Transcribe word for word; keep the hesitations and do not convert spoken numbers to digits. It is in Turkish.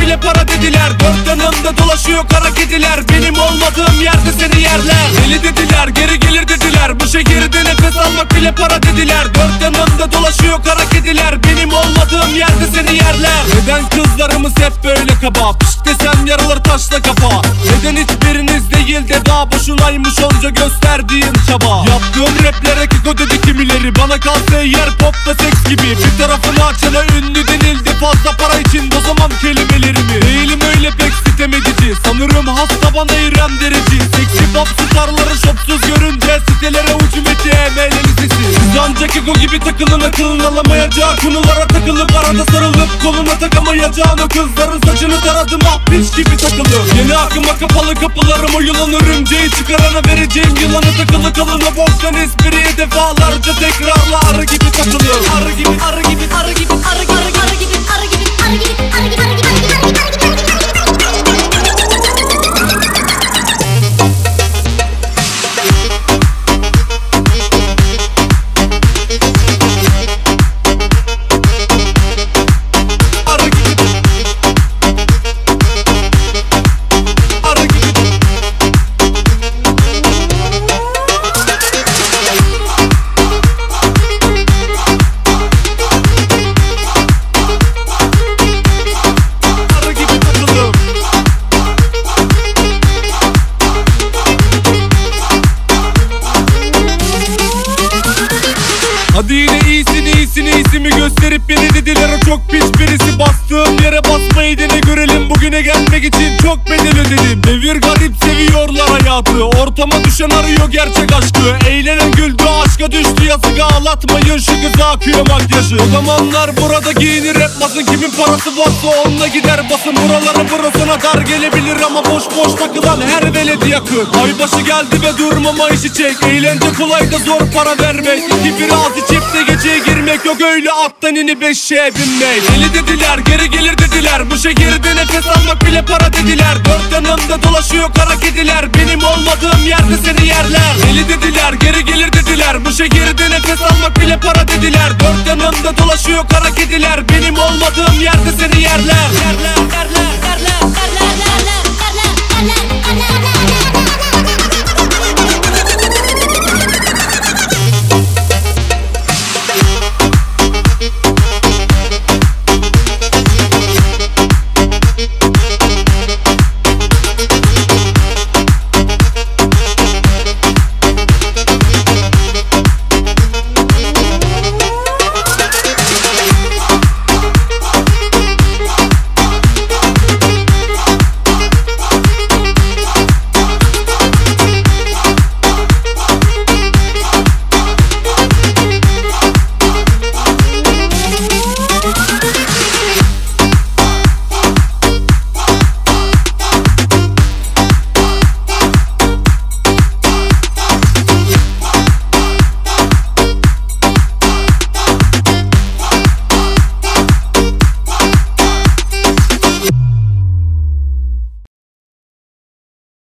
bile para dediler. Dört yanımda dolaşıyor kara kediler. Benim olmadığım yerde seni yerler. Deli dediler, geri gelir dediler. Bu şehirde nefes almak bile para dediler. Dört yanımda dolaşıyor kara kediler. Benim olmadığım yerde seni yerler. Neden kızlarımız hep böyle kaba? Pişt desem yarılır taşla kafa. Neden hiçbiriniz değil de daha boşunaymış onca gösterdiğin çaba? Yaptığım raplere kiko dedi kimileri. Bana kalsa yer popta seks gibi. Bir tarafını açana ünlü denildi. Fazla para için bozamam kelimelerimi. Değilim öyle pek sitem edici. Sanırım hasta bana İrem Derici. Seksi pop starları şopsuz görünce sitelere hücum edeceğim eğleni sesi. Siz ancak ego gibi takılın, akılın alamayacağı konulara takılıp arada sarılıp koluna takamayacağın o kızların saçını taradım ah piç gibi takılır. Yeni akıma kapalı kapılarım, o yılan örümceği çıkarana vereceğim yılanı takılı kalına. Boktan espriye defalarca tekrarla arı gibi takılır. Arı gibi arı gibi arı gibi arı gibi arı gibi arı gibi arı gibi arı gibi arı gibi arı gibi. Hadi yine iyisin iyisin iyisimi gösterip beni dediler, o çok piç birisi. Bastığım yere basmayı dene görelim, bugüne gelmek için çok bedel ödedim. Devir garip seviyorlar hayatı, ortama düşen arıyor gerçek aşkı. Eğlenen güldü aşka düştü yazık, ağlatmayın şu kıza akıyor makyajı. O zamanlar burada giyinir hep basın, kimin parası varsa onunla gider basın. Buralara burasına dar gelebilir ama boş boş takılan her veledi yakın. Aybaşı geldi ve durmama işi çek, eğlence kolay da zor para vermek. İki bir az içip de geceye girmek, yok öyle attan inip eşeğe binmek. Deli dediler, geri gelir dediler. Bu şehirde nefes almak bile para dediler. Dört yanımda dolaşıyor kara kediler. Benim olmadığım yerde seni yerler. Deli dediler, geri gelir dediler. Bu şehirde nefes almak bile para dediler. Dört yanımda dolaşıyor kara kediler. Benim olmadığım yerde seni yerler. Yerler, yerler, yerler, yerler, yerler, yerler, yerler, yerler, yerler.